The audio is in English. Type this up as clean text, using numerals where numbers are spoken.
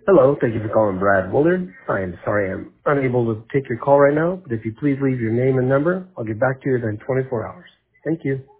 Hello, thank you for calling Brad Willard. I am sorry I'm unable to take your call right now, but if you please leave your name and number, I'll get back to you within 24 hours. Thank you.